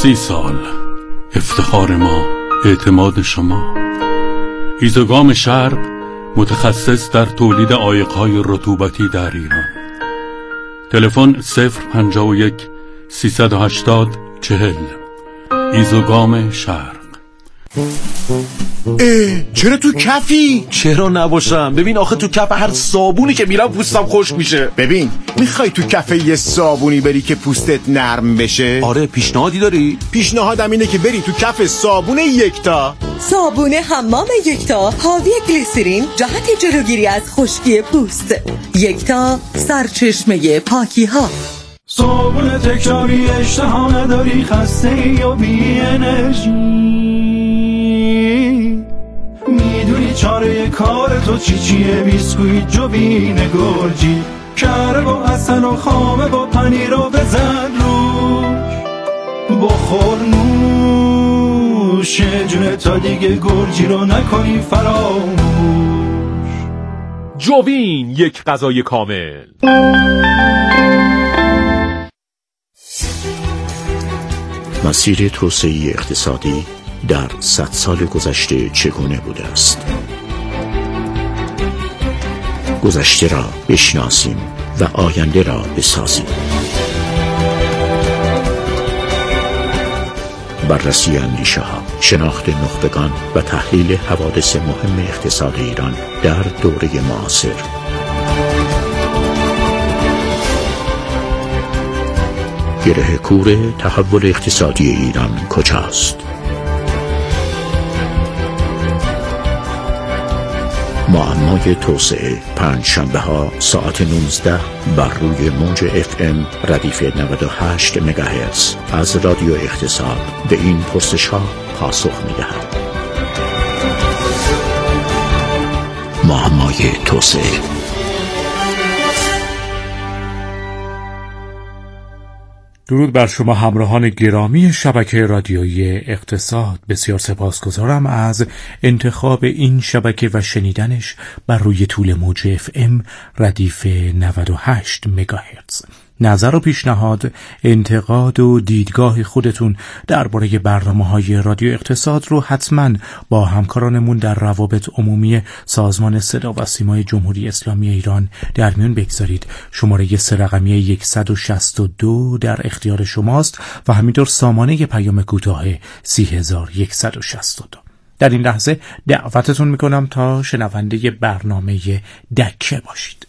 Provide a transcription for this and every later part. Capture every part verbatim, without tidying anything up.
سی سال افتخار ما، اعتماد شما. ایزوگام شرق متخصص در تولید عایق‌های رطوبتی در ایران. تلفن صفر پنجاه و یک سیصد و هشتاد چهل. ایزوگام شرق. اه چرا تو کفی؟ چرا نباشم؟ ببین آخه تو کف هر صابونی که میرم پوستم خشک میشه. ببین میخوای تو کف یه صابونی بری که پوستت نرم بشه؟ آره، پیشنهادی داری؟ پیشنهادم اینه که بری تو کف صابون یکتا. صابون حمام یکتا حاوی گلیسرین جهت جلوگیری از خشکی پوست. یکتا سرچشمه پاکی ها. صابون تکراری، اشتها نداری، خسته یا بی انرژی، میدونی چاره کار تو چی چیه؟ بیسکویت جوین گرجی، کره با حسن و خامه با پنیر رو بزن روش، بخور نوش جونه تا دیگه گرجی رو نکنی فراموش. جوین، یک غذای کامل. مسیر توسعه اقتصادی در صد سال گذشته چگونه بوده است؟ گذشته را بشناسیم و آینده را بسازیم. بررسی اندیشه ها، شناخت نخبگان و تحلیل حوادث مهم اقتصاد ایران در دوره معاصر. گره کور تحول اقتصادی ایران کجاست؟ معمای توسعه، پنج شنبه ها ساعت نوزده بر روی موج اف ام ردیف نود و هشت مگاهرتز از رادیو اقتصاد به این پرسش ها پاسخ می دهد. معمای توسعه. درود بر شما همراهان گرامی شبکه رادیویی اقتصاد. بسیار سپاسگزارم از انتخاب این شبکه و شنیدنش بر روی طول موج اف ام ردیف نود و هشت مگاهرتز. نظر و پیشنهاد، انتقاد و دیدگاه خودتون درباره برنامه‌های رادیو اقتصاد رو حتما با همکارانمون در روابط عمومی سازمان صدا و سیمای جمهوری اسلامی ایران در میون بگذارید. شماره سه رقمی صد و شصت و دو در اختیار شماست و همینطور سامانه پیام کوتاه سی هزار و صد و شصت و دو. در این لحظه دعوتتون میکنم تا شنونده برنامه دکه باشید.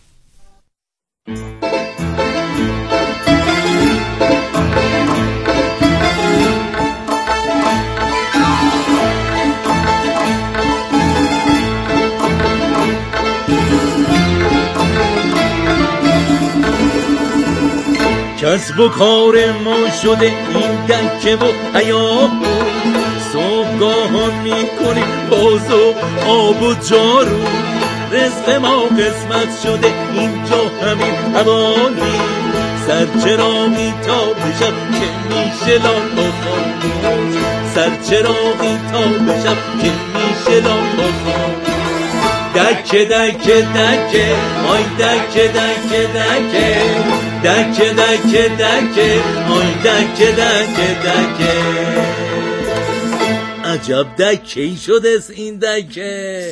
کسب و کار ما شده این دکه و حیاه، صبحگاهان میکنیم باز و آب و جارو، رزق ما قسمت شده اینجا همین حوالی، سرچراغی تا بشب که میشه لال و خاموش، سرچراغی تا بشب که میشه لال و خاموش. دکه دکه دکه آی دکه دکه دکه دکه دکه دکه آی دکه دکه دکه. عجب دکه ای شده است این دکه.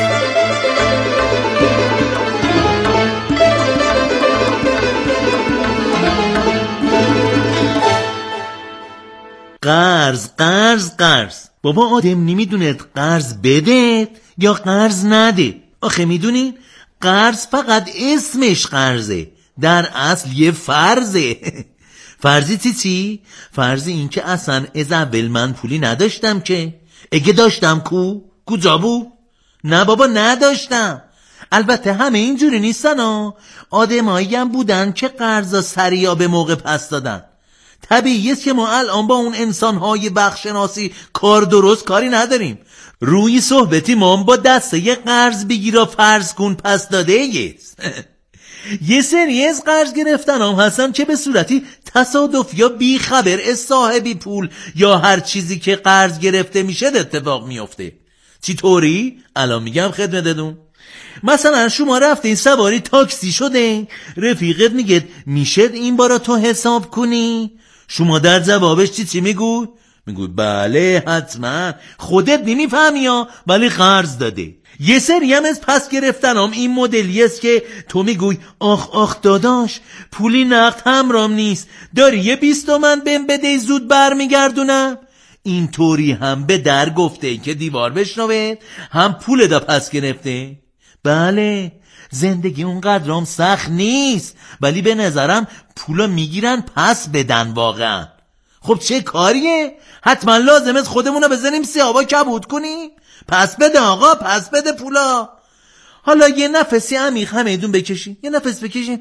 قرض قرض قرض. بابا آدم نمیدونه قرض بده یا قرض نده. آخه میدونین قرض فقط اسمش قرضه، در اصل یه فرضه. فرضی چی چی؟ فرضی این که اصلا از اول من پولی نداشتم که. اگه داشتم کو؟ کجا بود؟ نه بابا نداشتم. البته همه اینجوری نیستن ها. آدمایی هم بودن که قرضا سریع به موقع پس دادن. طبیعیه که ما الان با اون انسان‌های بخشناسی کار درست کاری نداریم. روی صحبتی ما با دسته یه قرض بگیرا فرض کن پس داده یست. یه سری از قرض گرفتن هم هستن که به صورتی تصادف یا بی خبر از صاحبی پول یا هر چیزی که قرض گرفته میشه اتفاق میفته. چی طوری؟ الان میگم خدمتتون. مثلا شما رفتین سواری تاکسی شده، رفیقت میگه میشه این بارا تو حساب کنی؟ شما در جوابش چی چی میگوی؟ میگوی بله حتما خودت نمیفهمی ها ولی قرض داده. یه سری هم از پس گرفتنم این مدلی است که تو میگوی آخ آخ داداش پولی نقد همرام نیست، داری یه بیست تومن بهم بده زود برمیگردونم. این طوری هم به در گفته که دیوار بشنوه، هم پول دا پس گرفته. بله زندگی اونقدرام سخت نیست، ولی به نظرم پولا میگیرن پس بدن واقعا. خب چه کاریه؟ حتما لازم است خودمونو بزنیم سیابا کبود کنیم؟ پس بده آقا، پس بده پولا. حالا یه نفسی عمیق همیدون بکشیم، یه نفس بکشیم.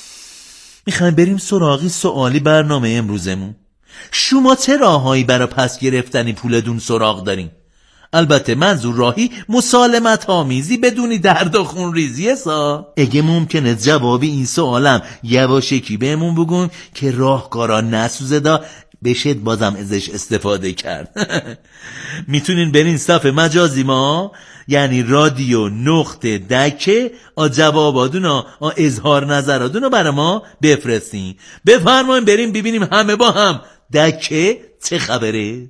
میخوایم بریم سراغی سوالی برنامه امروزمون. شما چه راههایی برای پس گرفتنی پولدون سراغ دارین؟ البته منظور راهی مسالمت آمیزی بدونی درد و خون ریزیه سا. اگه ممکنه جوابی این سوالم یواشکی بهمون بگون که راهکارا نسوزه دا بشد بازم ازش استفاده کرد. میتونین برین صفحه مجازی ما یعنی رادیو نقطه دکه آ جوابادون آ اظهار نظراتون رو برای ما بفرستین. بفرمایین بریم ببینیم همه با هم دکه چه خبره.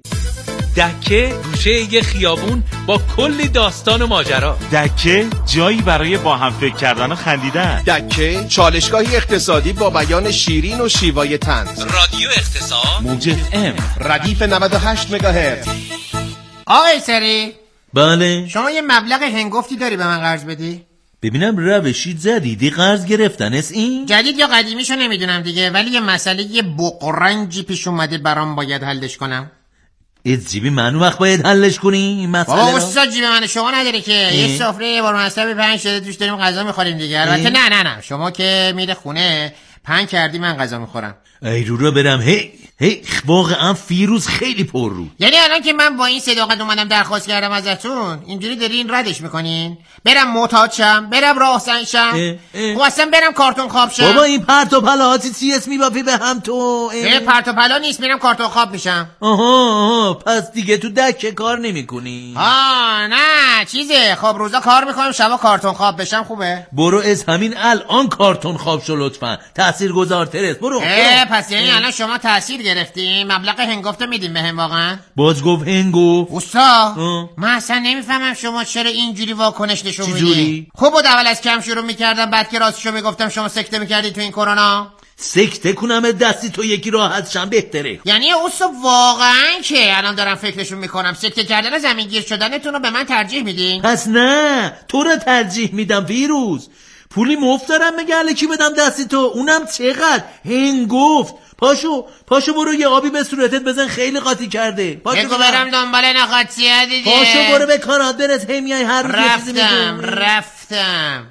دکه گوشه یه خیابون با کلی داستان و ماجرا. دکه جایی برای با هم فکر کردن و خندیدن. دکه چالشگاهی اقتصادی با بیان شیرین و شیوای طنز. رادیو اقتصاد موج اف ام ردیف نود و هشت مگاهرتز. آقای سری بله شما یه مبلغ هنگفتی داری به من قرض بدی؟ ببینم روشی جدیدی قرض گرفتن است این؟ جدید یا قدیمیشو نمیدونم دیگه، ولی یه مسئله یه بقرنجی پیش اومده برام باید حلش کنم. از جیبی منو وقت باید حلش کنی این مسئله بابا رو؟ استاد جیب من شما نداره که یه سفره بار مناسب پنج شده توش داریم غذا میخوریم دیگه. البته نه نه نه شما که میره خونه پنج کردی من غذا میخورم. ای رو رو برم. هی هی واقعا فیروز خیلی پر رو. یعنی الان که من با این صداقت اومدم درخواست کردم ازتون اینجوری دارین ردش میکنین؟ برم معتاد شم، برم راهزن شم، و اصلا برم کارتون خواب شم؟ بابا این پرت و پلاهاتی چی اسمی بافی به هم تو؟ اه پرت و پلا نیست، میرم کارتون خواب میشم. آها آها پس دیگه تو دکه کار نمی کنی؟ آه نه چیزه، خب روزا کار میکنم شبا کارتون خواب بشم خوبه؟ برو از همین الان کارتون خواب شو لطفا، تأثیر گذارتر است. برو, برو. پس یعنی الان شما تأثیر گرفتیم مبلغ هنگفته میدیم بهم واقعا؟ باز گفت هنگو اوستا من اصلا نمیفهمم شما چرا اینجوری واکنش نشون میدی. جوری؟ خب بود اول از کم شروع میکردم بعد که راستشو میگفتم شما سکته میکردی تو این کرونا. سکته کنم دستی تو یکی راحت شم بهتره. یعنی اوستا واقعا که الان دارم فکرشون میکنم سکته کردن زمین گیر شدنتون رو به من ترجیح میدین؟ پس نه تو رو ترجیح میدم فیروز. پولی مفت دارم مگه الکی بدم دستی تو، اونم چقدر هنگفت. پاشو پاشو برو یه آبی به صورتت بزن خیلی قاطی کرده. پاشو بگو برم دنبال نقاطیه دیگه. پاشو برو به کانات برس هی میای هر روز یه چیزی میگی. رفتم رفتم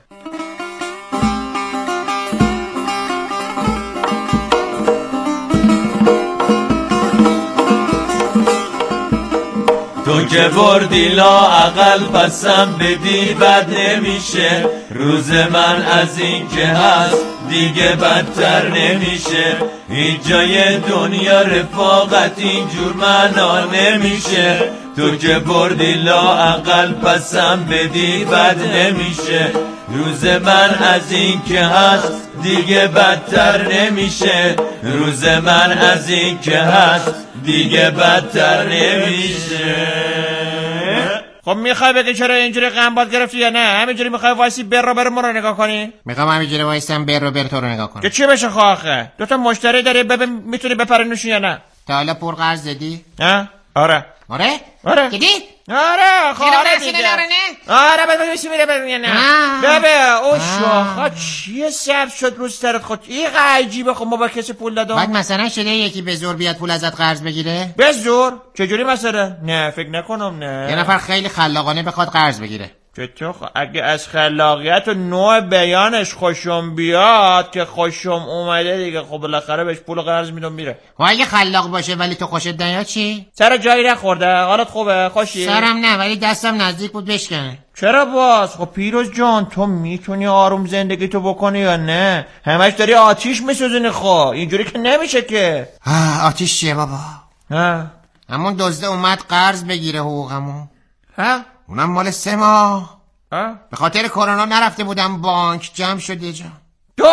تو که بردی لا اقل پسم بدی بد نمیشه، روز من از این که هست دیگه بدتر نمیشه. هیچ جای دنیا رفاقت اینجور معنا نمیشه. تو که بردی لا اقل پسم بدی بد نمیشه، روز من از این که هست دیگه بدتر نمیشه. روز من از این که هست دیگه بدتر نمیشه. خب میخوای بگی چرا اینجوری غمباد گرفتی یا نه؟ همینجوری میخوای وایسی بر رو بر ما رو نگاه کنی؟ میخوام همینجوری وایسم بر رو بر تو رو نگاه کنم. که چی بشه خواهخه؟ دوتا مشتری داری ببین میتونی بپرنوشی یا نه؟ تا حالا پر قرض دادی؟ ها؟ آره آره؟ آره دیدی؟ آره خب آره دیگه آره ببین چی میره ببین نه ببین او شاخا چیه سبز شد روز سرت خود این عجیبه. خب ما با کسی پول دادم بعد مثلا شده یکی به زور بیاد پول ازت قرض بگیره؟ به زور؟ چجوری مثلا؟ نه فکر نکنم نه. یه نفر خیلی خلاقانه بخواد قرض بگیره چطور؟ اگه از خلاقیت و نوع بیانش خوشم بیاد که خوشم اومده دیگه خب بالاخره بهش پول قرض میدم میره. و اگه خلاق باشه ولی تو خوشت نیاد چی؟ سر جایی نخورده حالت خوبه خوشی؟ سرم نه ولی دستم نزدیک بود بشکنه. چرا باز؟ خب پیروز جان تو میتونی آروم زندگی تو بکنی یا نه؟ همش داری آتیش میسوزونی. خب اینجوری که نمیشه که. آتیش چیه بابا؟ ها همون دزده اومد قرض بگیره حقوقمو. ها اونم مال سه ماه. ها به خاطر کرونا نرفته بودم بانک جمع شد یه جا. دوست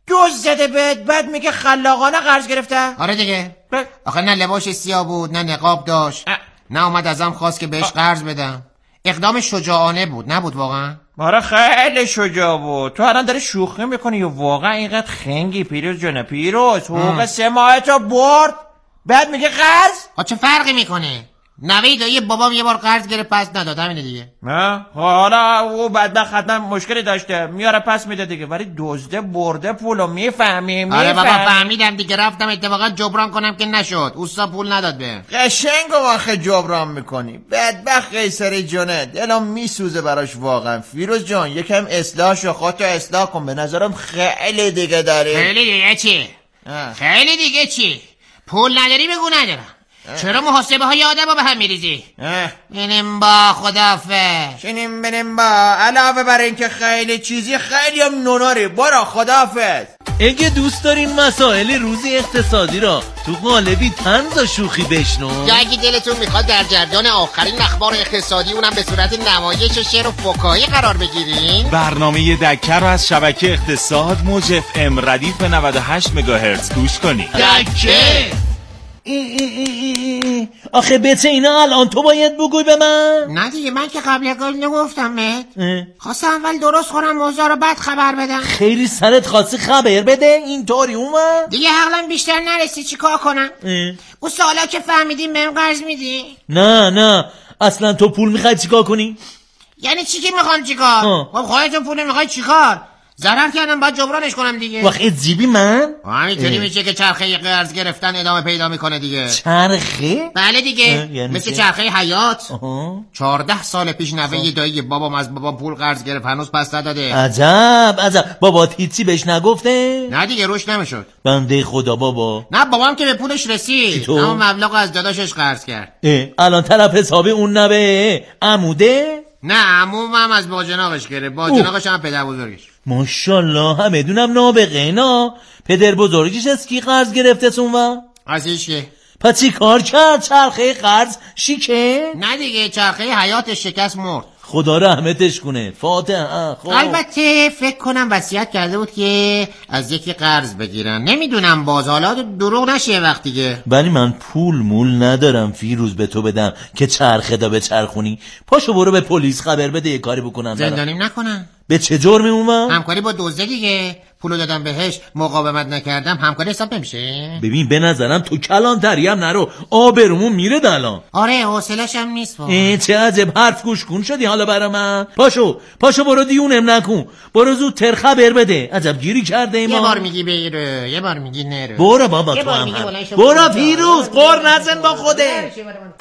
دوز زده بهت بعد میگه خلاقانه قرض گرفته؟ آره دیگه. آخه نه لباش سیاه بود نه نقاب داشت، نه اومد ازم خواست که بهش قرض بدم. اقدام شجاعانه بود نبود واقعا؟ آره خیلی شجاع بود. تو الان داری شوخی میکنی یا واقعا اینقدر خنگی پیروز جونه؟ پیروز حقوق سه ماه تو برد بعد میگه قرض؟ آ چه فرقی میکنه؟ نوی دایی بابام یه بار قرض گرفت پس نداد، همینه دیگه. نه حالا او بدبخت حتما مشکلی داشته میاره پس میده دیگه، ولی دزده برده پولو میفهمی. آره بابا فهمیدم دیگه، رفتم اتفاقا جبران کنم که نشد، اوستا پول نداد به. قشنگ و واخه جبران میکنی. بدبخت قیصری جونه دلم میسوزه براش واقعا. فیروز جان یکم اصلاح شو، خودتو اصلاح کن، به نظرم خیلی دیگه داری. خیلی دیگه چی؟ اه. خیلی دیگه چی؟ پول نداری بگو ندارم. چرا محاسبه های آدم با به هم میریزی؟ بینیم با خداحافظ. شینیم بینیم با. علاوه بر اینکه خیلی چیزی خیلی هم نوناری. برو خداحافظ. اگه دوست دارین مسائل روز اقتصادی را تو قالبی طنز و شوخی بشنو، یا اگه دلتون میخواد در جریان آخرین اخبار اقتصادی اونم به صورت نمایش شعر و فکاهی قرار بگیرین، برنامه دکه رو از شبکه اقتصاد موج اف ام ردیف نود و هشت مگاهرتز گوش کنید. دکه ای ای ای ای. آخه بته اینا الان تو باید بگوی به من؟ نه دیگه من که قبل اگه نگفتم مت، خواستم اول درست خورم موضوع رو بعد خبر بدم. خیلی سرت خواستی خبر بده اینطوری اومد؟ دیگه حقلا بیشتر نرسی چی کار کنم؟ اون سوالا که فهمیدیم بهم قرض میدی؟ نه نه اصلا تو پول میخوای چیکار کنی؟ یعنی چی که میخوام چیکار؟ خب خودتون پول میخوای چیکار؟ ضرر کردم باید جبرانش کنم دیگه. واخه زیبی من؟ همینطوری میشه که چرخه قرض گرفتن ادامه پیدا میکنه دیگه. چرخه؟ بله دیگه. یعنی مثل چرخه حیات. چهارده سال پیش نوه دایی بابام از بابام پول قرض گرفت هنوز پس نداده. عجب عجب. بابات هیچی بهش نگفته؟ نه دیگه روش نمیشد. بنده خدا بابا. نه بابام که به پولش رسید اما مبلغ از داداشش قرض کرد. الان طرف حساب اون نبه عموده؟ نه عموم هم از باجناقش گرفت. باجناقش هم پدر بزرگش. ماشاءالله همه دونم نابغه اینا. پدر بزرگیش از کی قرض گرفته تون و؟ از ایشه. پس چی کار کرد؟ چرخه قرض شیکه؟ نه دیگه چرخه حیاتش شکست مرد. خدا رحمتش کنه. فاتحه. خب البته فکر کنم وصیت کرده بود که از یکی قرض بگیرن. نمیدونم باز حالا دروغ نشه وقتیه. ولی من پول مول ندارم فیروز به تو بدم که چرخه دا به چرخونی. پاشو برو به پلیس خبر بده یه کاری بکنن. زندانیم نکنن. به چه جرمی اومد؟ همکاری با دزده دیگه. پولو دادم بهش مقاومت نکردم همکاری حساب نمیشه. ببین به نظرم تو کلانتری هم نرو، آبرومون میره دلان. آره حوصله‌ش هم نیست. چه عجب حرف گوش کن شدی حالا برا من. پاشو پاشو برو دیونم نکن، برو زودتر خبر بده. عجب گیری کرده ما. یه بار میگی بره یه بار میگی نره. برو بابا تو هم, هم. برو پیروز قر نزن با خوده.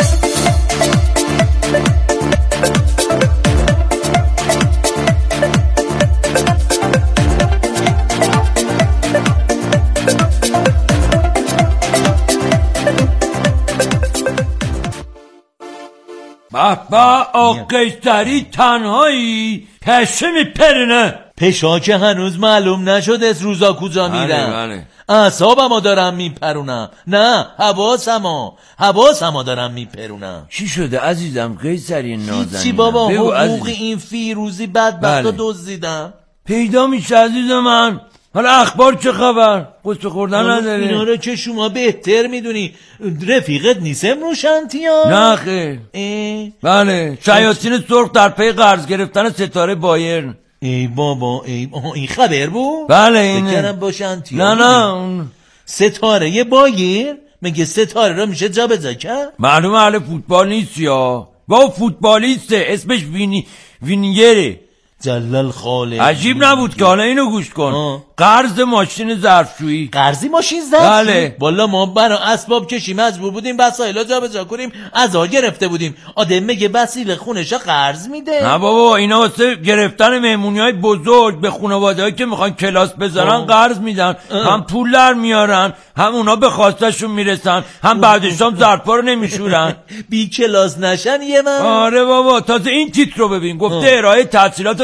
بابا آقیستری تنهایی پشه میپرنه. پشا که هنوز معلوم نشد از روزا کجا میرم. اعصابمو دارم میپرونم. نه حواسمو حواسمو دارم میپرونم. چی شده عزیزم قیصری نازنینم؟ چی بابا حقوق این فیروزی بدبختو دزدیدم. پیدا میشه عزیز من. حالا اخبار چه خبر؟ قصه خوردن نداره؟ اینا رو که شما بهتر میدونی. رفیقت نیستم روشنتیا؟ نه خیر. بله شیاطین سرخ در پی قرض گرفتن ستاره بایرن. ای بابا ای آها این خبر بود؟ بله اینه. بکنم باشنتیا. نه نه اون ستاره بایر؟ مگه ستاره رو میشه جا بجا کرد؟ معلوم اهل فوتبال نیست یا با فوتبالیسته اسمش وینی وینیره. جلال خاله. عجیب نبود که حالا اینو گوش کن. آه. قرض ماشین ظرفشویی. قرضی ماشین ظرفشویی؟ بله. والا ما برای اسباب کشی مجبور بودیم وسایل جا به جا کنیم، عزا گرفته بودیم. آدم میگه وسیله خونشا قرض میده. نه بابا اینا واسه گرفتن مهمونیای بزرگ به خانواده‌ای که میخوان کلاس بذارن قرض میدن. اه. هم پول در میارن، هم اونا به خواستشون میرسن، هم بعدش هم ظرفا رو نمیشورن. بی کلاس نشن یه من. آره بابا تازه این تیتر رو ببین. گفته ارائه تحصیلات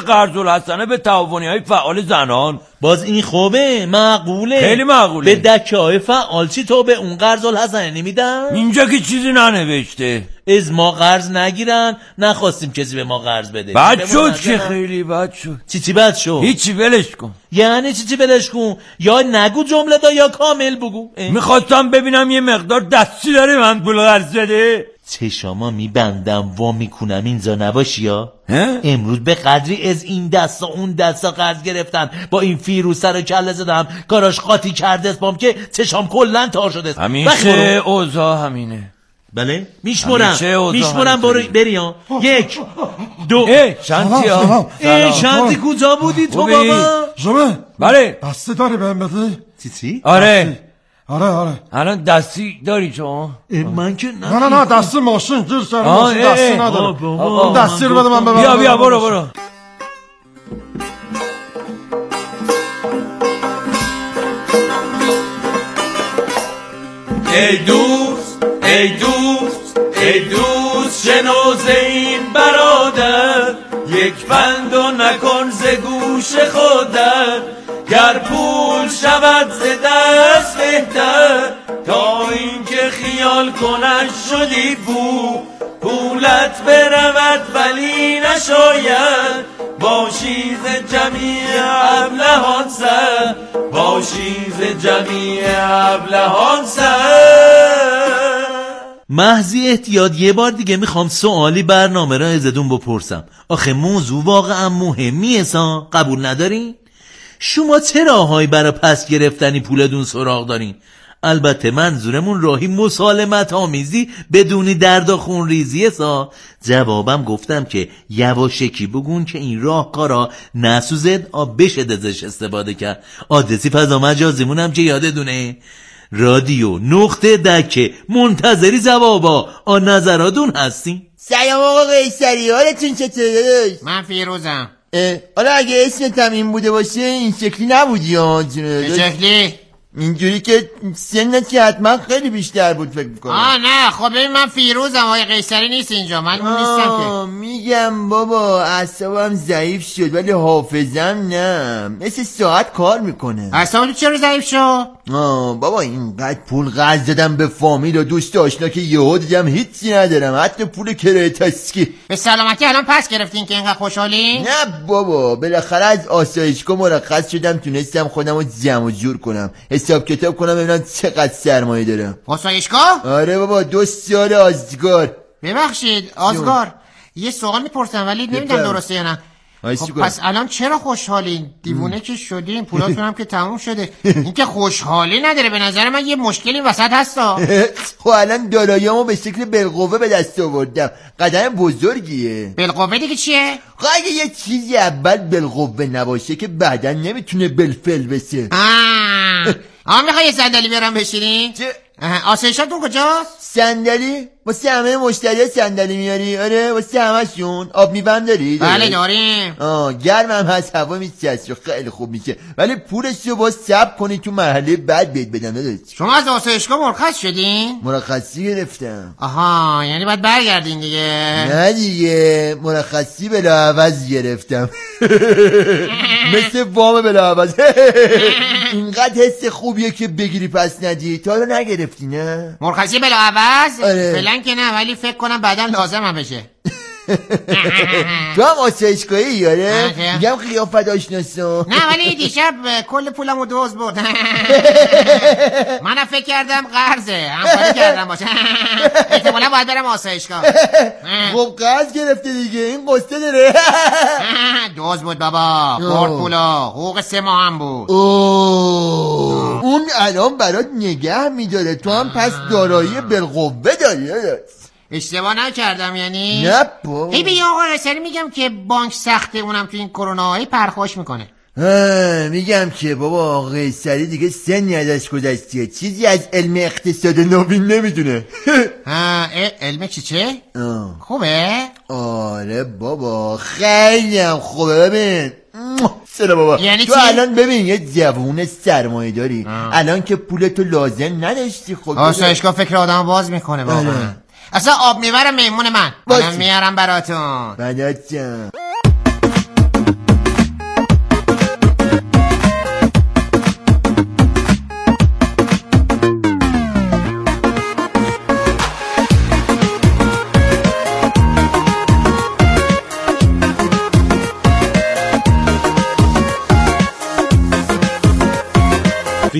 قرض الحسنه به تعاونی‌های فعال زنان. باز این خوبه، معقوله، خیلی معقوله. به دکه‌های فعال چی تو به اون قرض الحسنه نمیدن؟ اینجا که چیزی ننوشته. از ما قرض نگیرن، نخواستیم کسی به ما قرض بده. بد شد که خیلی بد شد. چی چی بد شد؟ هیچی ولش کن. یعنی چی چی ولش کن؟ یا نگو جمله دا یا کامل بگو. میخواستم ببینم یه مقدار دستی داره من پول قرض بده. چشاما میبندم وا میکنم اینجا نباشی یا امروز به قدری از این دستا اون دستا قرض گرفتن با این فیروز سر کله زدم کاراش قاطی کرده اسمم که چشام کلن تار شده. همیشه اوضاع همینه. بله میشمرم میشمرم برو بریم. یک دو ای شانتی ها ای شانتی کجا بودی تو بابا؟ جمعه بله دسته داری بهم بدی؟ چی چی؟ آره آره آره الان دستی داری شما؟ من که نه نه نه دستی ماشین گیر سر ماشین دستی نداره. دستی رو بده من ببرم. بیا بیا برو برو. ای دوست ای دوست ای دوست شنوز این برادر، یک بند و نکن ز گوش خودت، گر پول شود ز دست بهتر، تا اینکه خیال کنش شدی پول، پولت برود ولی نشاید، باشی ز جمیع ابلهان سر، باشی ز جمیع ابلهان سر. محضی احتیاط یه بار دیگه میخوام سوالی برنامه را ازتون بپرسم. آخه موضوع واقعا مهمیه سا، قبول ندارین؟ شما چه راههایی برای پس گرفتنی پولتون سراغ دارین؟ البته منظورمون راهی مسالمت آمیزی بدونی درد و خون ریزیه سا. جوابم گفتم که یواشکی بگون که این راه کارا نسوزد آب بشه دزش استفاده کرد. آدرسی فضا مجازیمونم که یادتونه رادیو نقطه دکه منتظری جوابا آ نظراتون هستین. سلام آقا قیصری، حالتون چطوره؟ من فیروزم. حالا اگه اسمت هم این بوده باشه این شکلی نبودی ها. چه شکلی؟ اینجوری که سنت که حتما خیلی بیشتر بود فکر میکنم. آه نه خب ببین من فیروزم، آقای قیصری نیست اینجا، من اون نیستم که. میگم بابا اعصابم ضعیف شد ولی حافظم نه، مثل ساعت کار میکنه. اعصابت چرا ضعیف شد؟ آه بابا اینقدر پول قرض دادم به فامیل و دوست آشنا که یهو دیدم هیچی ندارم، حتی پول کرایه تاکسی. به سلامتی الان پس گرفتین که اینقدر خوشحالی؟ نه بابا بالاخره از آسایشگاه مرخص شدم، تونستم خودم رو جمع و جور کنم، حساب کتاب کنم ببینم چقدر سرمایه دارم. آسایشگاه؟ آره بابا دو سال آزگار. ببخشید آزگار یه سوال میپرسم ولی نمیدونم درسته یا نه. خب پس الان چرا خوشحالین؟ دیوونه که شدین، پولاتون هم که تموم شده، این که خوشحالی نداره. به نظر من یه مشکلی وسط هستا. خب الان داراییامو به شکل بالقوه به دست آوردم، قدم بزرگیه. بالقوه دیگه چیه؟ خب اگه یه چیزی اول بالقوه نباشه که بعدا نمیتونه بالفعل بشه. آه آه میخوای یه صندلی بیارم بشینی؟ چه؟ آسایشاتون کجاست؟ صندلی؟ واسه همه مشتری صندلی میاری؟ آره واسه همشون. آب میبند داری؟ بله داریم. آه گرم هم هست، هوا میچسبه خیلی خوب میشه، ولی پولش رو باز صبر کنی تو مرحله بعد بهت بدم. نداری شما از آسایشگاه مرخص شدین؟ مرخصی گرفتم. آها یعنی باید برگردین دیگه. نه دیگه مرخصی بلا عوض گرفتم. مثل وام بلا عوض. اینقدر حس خوبیه که بگیری پس ندی. تا رو نگرفتی نه؟ مرخصی بلا عوض؟ آره. فعلا که نه ولی فکر کنم بعدا لازم هم بشه. تو هم آسایشگاهی یاره؟ میگم قیافت آشناسا. نه ولی دیشب کل پولمو دوز برد. منم فکر کردم قرضه، همکاری کردم باشه. احتمالا باید برم آسایشگاه. خب قرض گرفته دیگه، این قصه داره. دوز بود بابا، برد پولا، حقوق سه ماه هم بود. اون الان برات نگه میداره، تو هم پس دارایی بالقوه داری. اشتباه نکردم یعنی؟ نه با هی به یه آقا رسری میگم که بانک سخته، اونم تو این کروناهایی پرخوش میکنه. میگم که بابا آقای سری دیگه سنی ازش گذشتیه، چیزی از علم اقتصاد نوین نمیدونه. ها علم چی چه؟ آه. خوبه؟ آره بابا خیلی هم خوبه. ببین سلام بابا، یعنی تو چی؟ الان ببین یه جوون سرمایه داری، الان که پولتو لازم نداشتی خب آسایشگاه فکر آدم باز میکنه واقعا. اصلا آب میبرم میمون من، الان میارم براتون. بدات جان.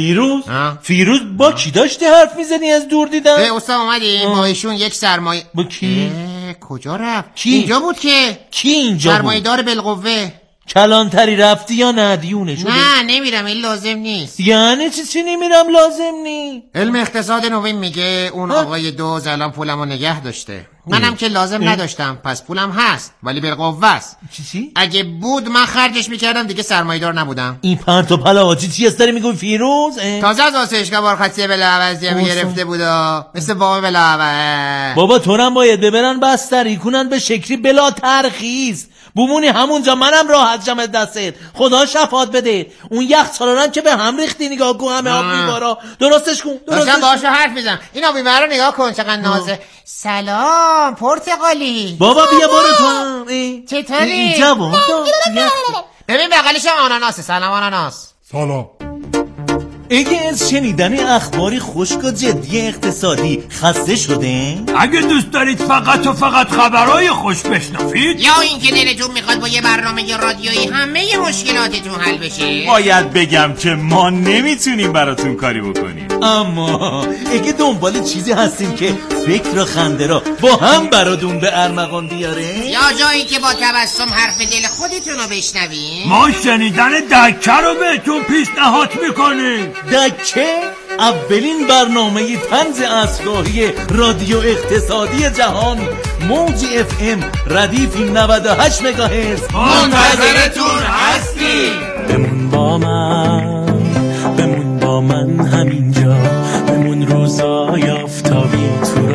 فیروز فیروز با کی داشتی حرف میزنی از دور دیدن؟ به استاد اومدیم با ایشون یک سرمایه. با کی؟ کجا رفت؟ کی؟ اینجا بود که. کی اینجا بود؟ سرمایه دار بالقوه. کلانتری رفتی یا نه دیونه شده؟ نه نمیرم، این لازم نیست. یعنی چی چی نمیرم لازم نیست؟ علم اقتصاد نوین میگه اون آقای دوز الان پولمو نگه داشته. منم که لازم نداشتم، پس پولم هست ولی بالقوه است. چی چی؟ اگه بود من خرجش میکردم، دیگه سرمایه‌دار نبودم. این پرت و پلاواتی چی هست داری میگی فیروز؟ تازه از آسایشگاه بارخطیه بلاعوضی هم گرفته بودا، مثل وام بلاعوض. بابا تو هم باید ببرن بستری کنن به شکلی بلا ترخیص بمونی همونجا، منم راحت جمع دستت. خدا شفاعت بده. اون یخچالارم که به هم ریختی نگاه کن، همه آب میبارا. درستش کن درستش کن. باهاشو حرف میزنم. این آب میبارا نگاه کن چقدر نازه. سلام پرتقالی. بابا بیا برو تو هم. چطوری؟ اینجا بود. ببین بغلش هم آناناسه. سلام آناناس. سلام. اگه از شنیدن اخباری خشک و جدی اقتصادی خسته شده، اگه دوست دارید فقط و فقط خبرهای خوش بشنوید، یا اینکه دلتون میخواد با یه برنامه رادیویی همه مشکلاتتون حل بشه، باید بگم که ما نمیتونیم براتون کاری بکنیم. اما اگه دنبال چیزی هستیم که فکر و خنده را با هم براتون به ارمغان بیاره، یا جایی که با تبسم حرف دل خودتون رو بشنویم، ما شنیدن دکه رو بهتون پیشنهاد میکنیم. دکه اولین برنامه طنز اصلاحی رادیو اقتصادی جهان، موج اف ام ردیف نود و هشت مگاهرتز. منتظرتون هستیم. بمون با من، بمون با من همینجا، بمون روزای آفتابی تو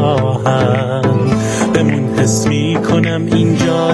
راهم، بمون حس میکنم اینجا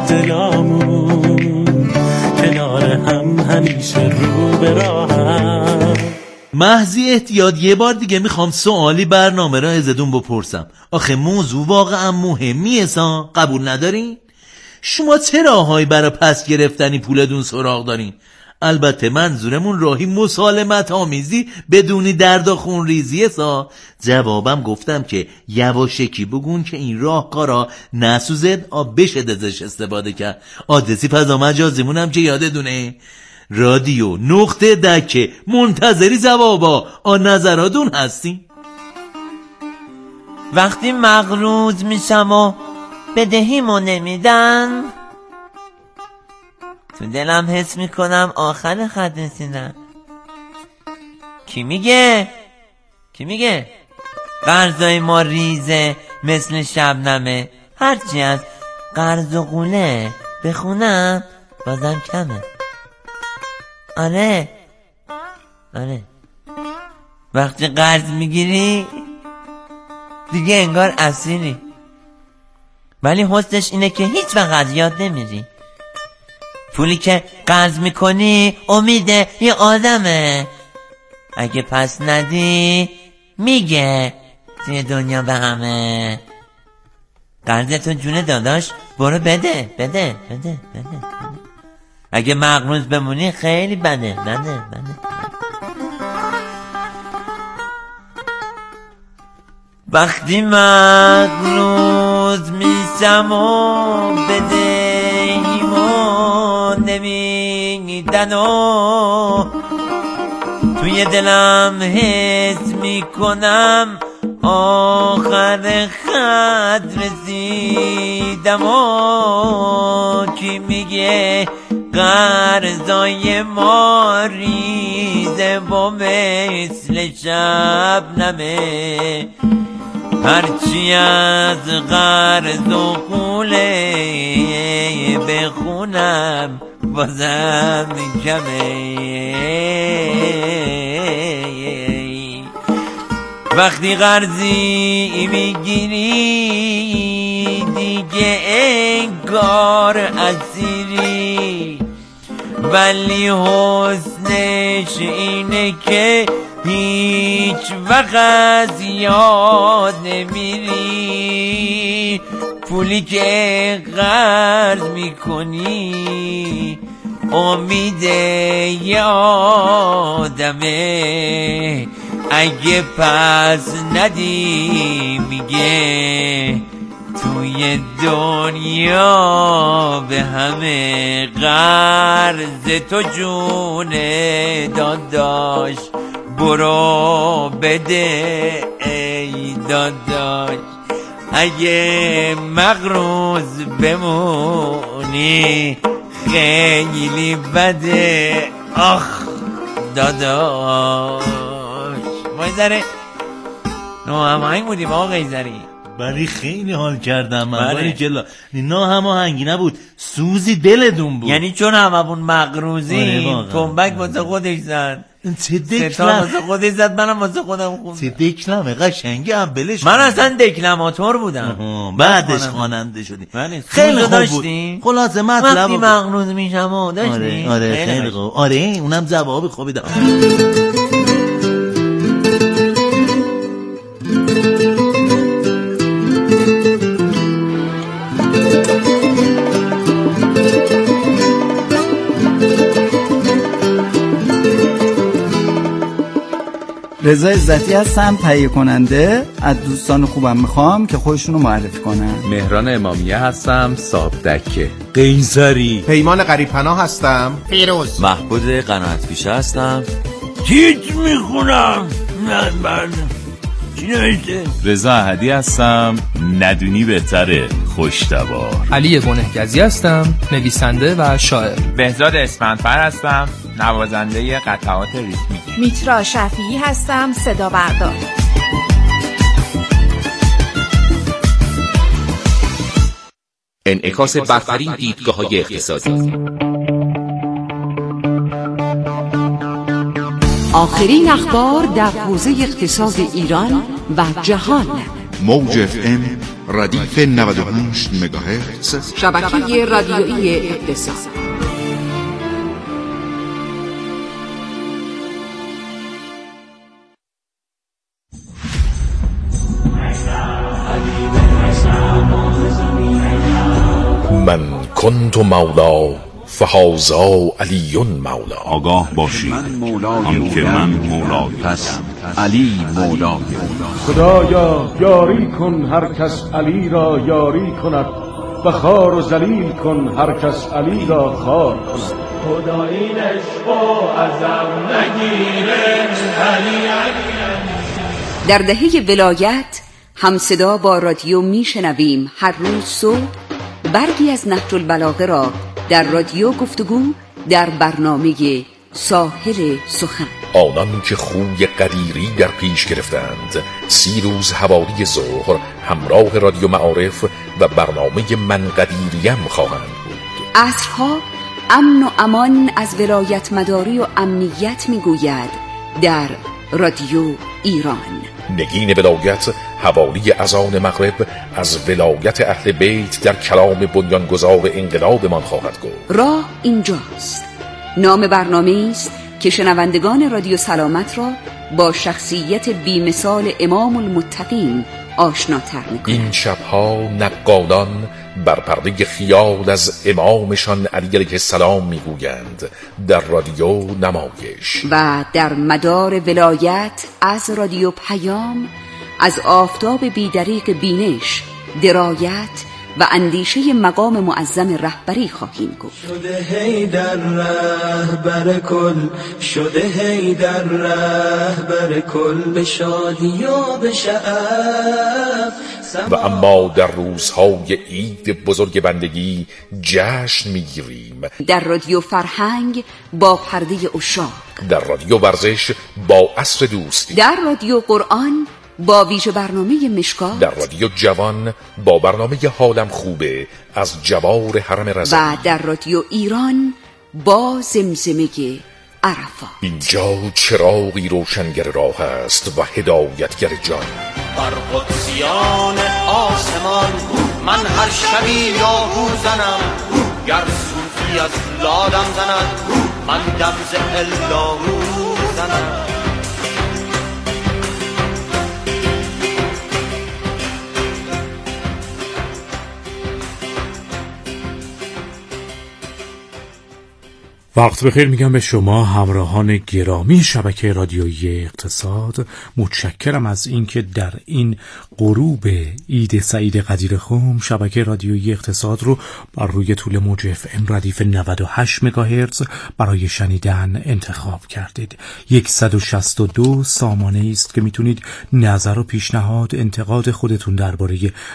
دلامون کنار هم همیشه رو به راهم. محضی احتیاط یه بار دیگه میخوام سوالی برنامه را ازتون بپرسم. آخه موضوع واقعا مهمیه سا، قبول ندارین؟ شما چه راههایی برای پس گرفتنی پولتون سراغ دارین؟ البته منظورمون راهی مسالمت آمیزی بدونی درد و خون ریزیه سا. جوابم گفتم که یواشکی بگون که این راهکارا نسوزد آب بشه ازش استفاده کرد. آدرسی فضا مجازیمونم که یادتونه رادیو نقطه دکه. منتظری جوابا آ نظراتون هستیم. وقتی مغروض میشم و بدهیمو نمیدن، تو دلم حس میکنم آخر خط رسیدن. کی میگه؟ کی میگه؟ قرضای ما ریزه مثل شبنمه، هرچی از قرض و قوله بخونم بازم کمه. آره آره وقتی قرض میگیری دیگه انگار اسیری، ولی حسنش اینه که هیچ وقت یاد نمیری. پولی که قرض میکنی امیده یه آدمه، اگه پس ندی میگه توی دنیا به همه. قرضتون جونه داداش برو بده بده بده بده, بده. اگه مغروض بمونی خیلی بده بده بده. وقتی مغروض میشم و بدهیمو نمیدن و توی دلم حس میکنم آخر خط رسیدم و کی میگه قرضای ما ریزه و مثل شبنمه، هرچی از قرض و قوله بخونم بازم کمه. وقتی قرضی میگیری دیگه انگار اسیری، ولی حسنش اینه که هیچ وقت یاد نمیری. پولی که قرض میکنی امید یادمه، اگه پس ندی میگه توی دنیا به همه. قرض تو جونه داداش برو بده ای داداش، اگه مغروز بمونی خیلی بده آخ داداش. ما این ذره نو هماهنگ بودیم آقا قیزری. ولی خیلی حال کردم من. ولی جلا نه هماهنگی نبود، سوزی دلتون بود. یعنی چون هممون مغروزیم تنبک واسه خودش زد، چه دکلم واسه خودش زد، منم واسه خودم خوندم. چه دکلمه قشنگی اولش. من اصلا دکلماتور بودم، بعدش خواننده شدی. خیلی خوب بود. خلاصه مطلب وقتی مغروز میشم داشتی. آره آره خیلی خوب. آره اونم جواب خوبی داد. رضا عزتی هستم، تهیه کننده. از دوستان خوبم میخوام که خودشونو معرفی کنن. مهران امامیه هستم، صاحب دکه. قیصری. پیمان غریب‌پناه هستم. فیروز. محمود قناعت پیشه هستم. تیت میخونم. نه من چی نوشته؟ رضا احدی هستم، ندونی بهتره، خوش‌تبار. علی گنهگزی هستم، نویسنده و شاعر. بهزاد اسفندفر هستم، نوازنده قطعات ریتمیک. میترا شفیعی هستم، صدا بردار. انعکاس برترین دیدگاه‌های اقتصادی. آخرین اخبار در حوزه اقتصاد ایران و جهان. موج اف ام ردیف نود و هشت مگاهرتز، شبکه رادیویی اقتصاد. من کنت مولا فهازا علی مولا. آگاه باشید آنکه من مولای پس علی مولای. خدایا یاری کن هر کس علی را یاری کند و خار و ذلیل کن هر کس علی را خار کند. خدا این عشق ازم نگیره علی علی. در دهه ولایت همصدا با رادیو میشنویم هر روز صبح برگی از نهج البلاغه را در رادیو گفتگو در برنامه ساحل سخن. آنان که خوی قدیری در پیش گرفتند سی روز حوالی ظهر همراه رادیو معارف و برنامه من قدیریم خواهند بود. عصرها امن و امان از ولایت مداری و امنیت میگوید در رادیو ایران. نگین ولایت حوالی اذان مغرب از ولایت اهل بیت در کلام بنیانگذار انقلاب من خواهد گفت. راه اینجاست. نام برنامه است که شنوندگان رادیو سلامت را با شخصیت بی‌مثال امام المتقین آشناتر می‌کند. این شبها نقادان بر پرده خیال از امامشان علی علیه السلام میگویند در رادیو نمایش. و در مدار ولایت از رادیو پیام از آفتاب بیدریق بینش، درایت و اندیشه مقام معظم رهبری خواهیم گفت. شده هی در رهبر کل، شده هی در رهبر کل، به شادی و به شعف. و اما در روزهای عید بزرگ بندگی جشن میگیریم در رادیو فرهنگ با پرده عشاق، در رادیو ورزش با عصر دوستی، در رادیو قرآن با ویژه برنامه مشکات، در رادیو جوان با برنامه حالم خوبه از جوار حرم رضوی، و در رادیو ایران با زمزمه عرفات. اینجا چراغی روشنگر راه است و هدایتگر جان. بر قدسیان آسمان من هر شبی یاهو زنم، گر صوفی از لادم زند من دم ز اللهو زنم. وقت بخیر میگم به شما همراهان گرامی شبکه رادیویی اقتصاد. متشکرم از اینکه در این غروب عید سعید قدیرخم شبکه رادیویی اقتصاد رو بر روی طول موج اف ام ردیف نود و هشت مگاهرتز برای شنیدن انتخاب کردید. صد و شصت و دو سامانه است که میتونید نظر و پیشنهاد، انتقاد خودتون درباره